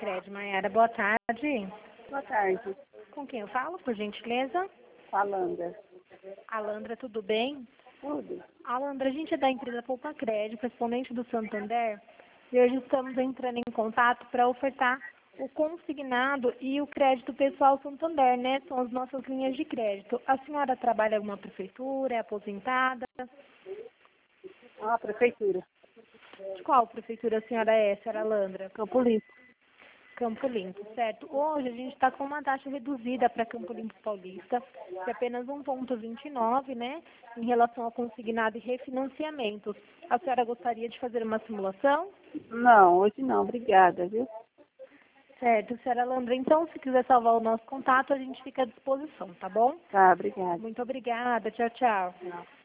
Sicredi. Maiara, boa tarde. Boa tarde. Com quem eu falo, por gentileza? Falanda. Alandra, tudo bem? Tudo? Alandra, a gente é da empresa Poupa Crédito, correspondente do Santander, e hoje estamos entrando em contato para ofertar o consignado e o crédito pessoal Santander, né? São as nossas linhas de crédito. A senhora trabalha em alguma prefeitura, é aposentada? Ah, prefeitura. De qual prefeitura a senhora é, senhora Alandra? Campo Limpo. Campo Limpo, certo? Hoje a gente está com uma taxa reduzida para Campo Limpo Paulista, de apenas 1,29, né? Em relação ao consignado e refinanciamentos. A senhora gostaria de fazer uma simulação? Não, hoje não, obrigada, viu? Certo, senhora Landra. Então, se quiser salvar o nosso contato, a gente fica à disposição, tá bom? Tá, obrigada. Muito obrigada. Tchau, tchau.